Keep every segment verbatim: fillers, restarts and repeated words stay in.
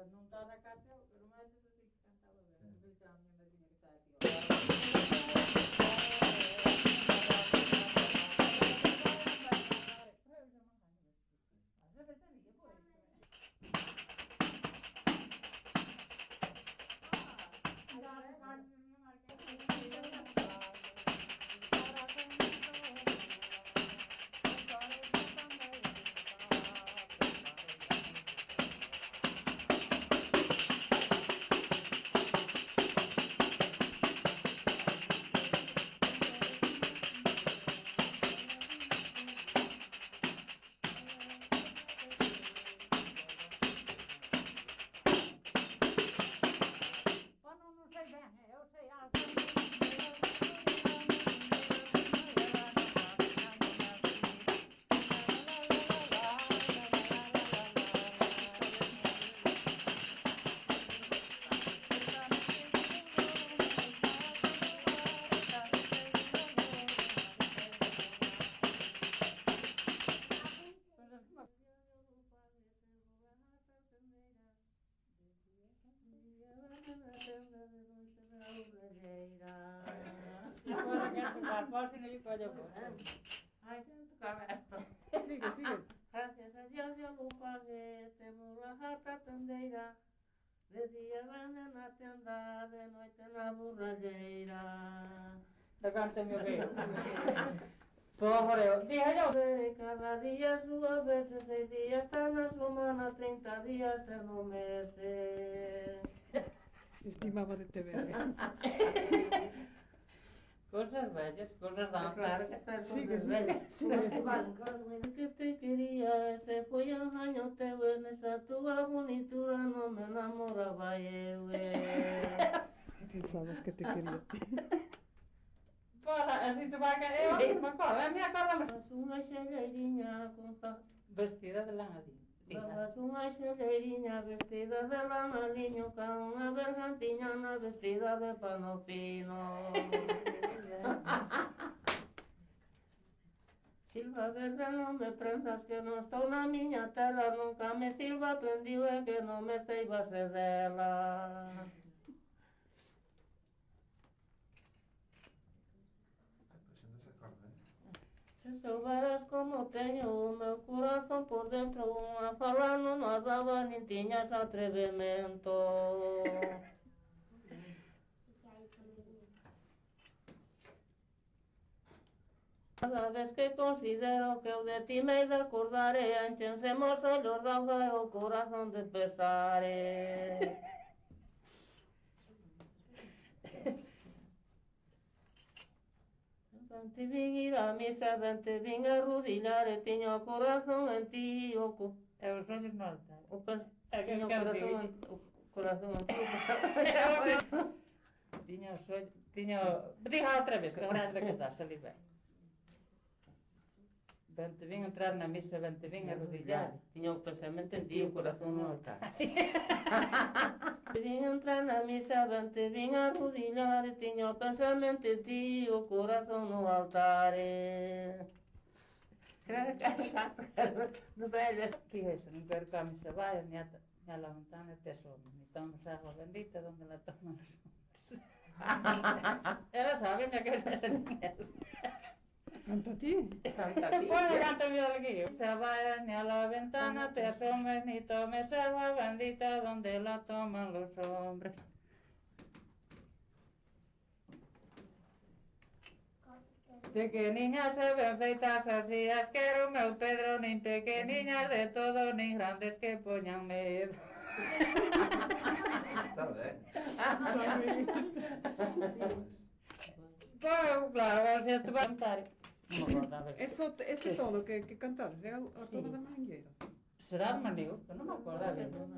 non está na casa, pero mais eso sí que cantaba ben. Sí. Veis a miña veciña que está aquí. Sigue, sigue. Gracias a Dios yo lo pagué, temos la jata tendeira, de día venden na tenda, de noite na burralleira. Da cántame o que? Sorreo. Dije yo. Cada día súa veces, seis días está na semana, trinta días está no meses. Estimaba de te ver. Cosas bellas, cosas da. Claro que está Sigue, cosas sigue. bellas. Como que van, como que te quería, ese foi un año teu, nesa túa bonitura non me enamoraba eu. Pensabas que te quería. Porra, así te vai caer. Eu me acordo, a me acordo. Vas unha xeleiriña con fa... Vestida de lana, di. Vas unha xeleiriña vestida de lana liño, ca unha bergantiña na vestida de pano fino. Silva verde non me prendas que non estou na miña terra, nunca me silva prendiu e que non me ceibase dela. Se souberas como teño o meu corazón por dentro, unha fala non a daba nin tiñas atrevemento. Cada vez que considero que eu de ti me he de acordar, enchense os ollos de auga e o corazón de pesare. Vente vin ir a misa, vente vin arrodillar, e tiño o corazón en ti, o co... E os ollos no altar. O pers... É que tiño o eu quero corazón en... dicir. o corazón en ti. Tiña os ollos... Tiña... Diga outra vez, que agora de que dá, salí ben. Vente vin entrar na misa, vente vin arrodillar. Tiño o pensamento en ti, o corazón no altar. Vin entrar na misa, vente vin arrodillar, e tiño o pensamento en ti, o corazón no altar. No vellas. Fíjese, non quero que a misa vaya, ni a, ni a la ventana te asomes, ni tomes agua bendita donde la toman los hombres. Ela sabe, me que se Canta a ti. Santa Bueno, tía. cántame aquí. Se vaya ni a la ventana te asomes, ni tomes agua bendita donde la toman los hombres. Pequeniñas e ben feitas así, as quero meu Pedro, nin pequeniñas de todo, nin grandes que poñan medo. Está ben. Pois, claro, se te vai cantar. Non me acordaba. Eso, ese todo que, que cantares, é a, a toda da mangueira. Será de Maniu? Eu non me acordaba.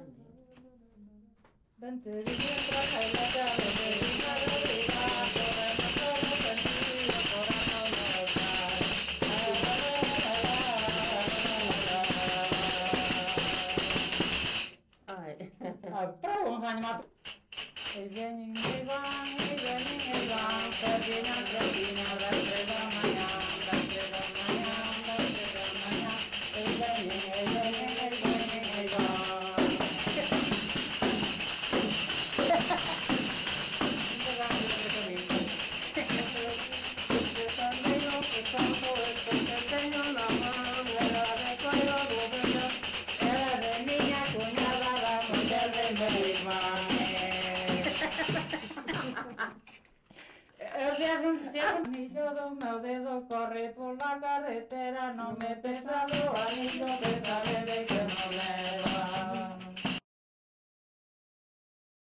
Vente, vive, traja y la llave, de vida de vida, toda nuestra sentido, corazón no está. Ai. Ai, para un año más. Y vienen y van, y vienen y van, perdinas, perdinas, las tres de la mañana, las tres de la mañana, las tres de la mañana, y vienen, y vienen, y vienen y van. O sea, si es un anillo do meu dedo corre por la carretera, no me pesa lo anillo, pesaré de que